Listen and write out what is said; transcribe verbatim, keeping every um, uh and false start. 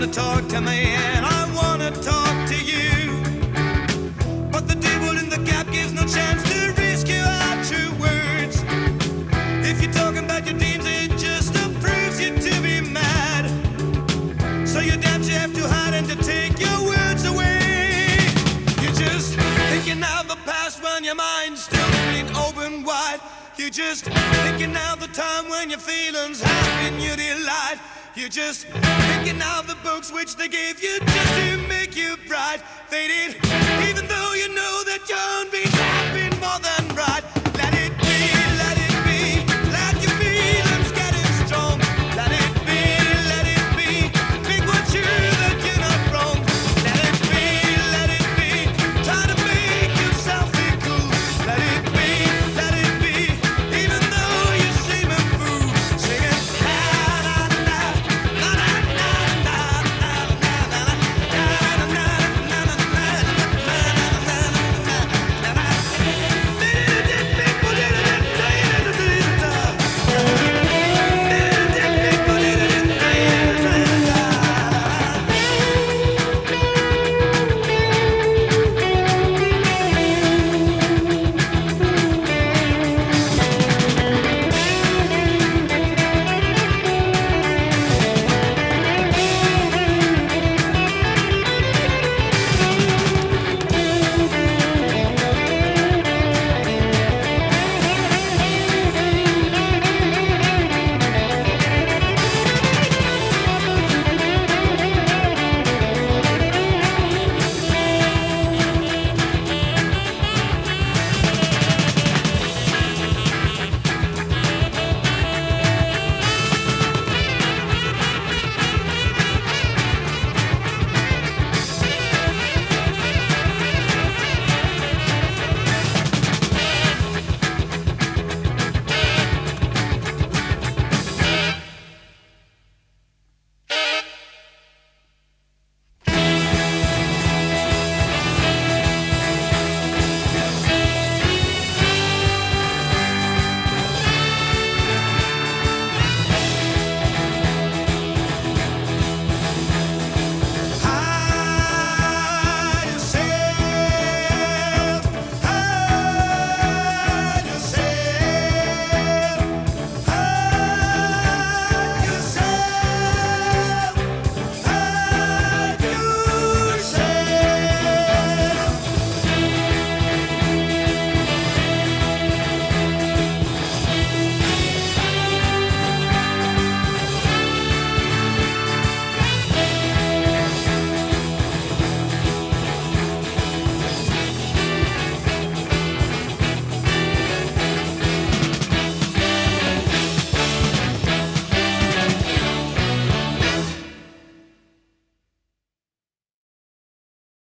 talk to me and I wanna talk to you, but the devil in the gap gives no chance to rescue our true words. If you're talking about your dreams, it just approves you to be mad. So you dance, you have to hide and to take your words away. You're just thinking of the past when your mind's still being open wide. You're just thinking of the time when your feelings have been your delight. You're just thinking of the books which they gave you just to make you bright. They did, even though you know that your own beats have been more than right.